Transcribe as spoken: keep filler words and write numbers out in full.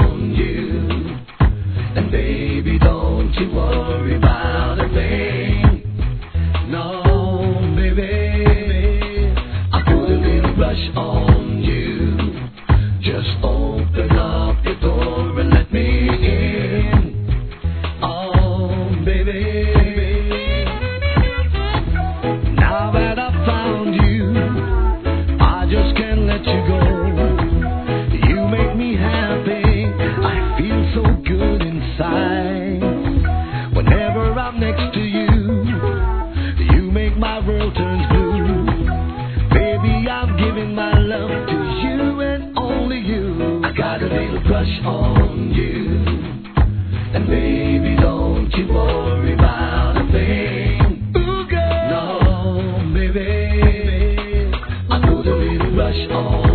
on you. And baby, don't you worry about a thing. No, baby, I put a little brush on you. Just open up your door and let me in. Oh, baby. Now that I found you, I just can't let you go. You make me happy, I feel so good inside. Whenever I'm next to you, you make my world turn blue. Baby, I'm giving my love to you and only you. I got a little crush on you. And baby, don't you worry about a thing. Ooh, girl. No, baby, I put a little brush on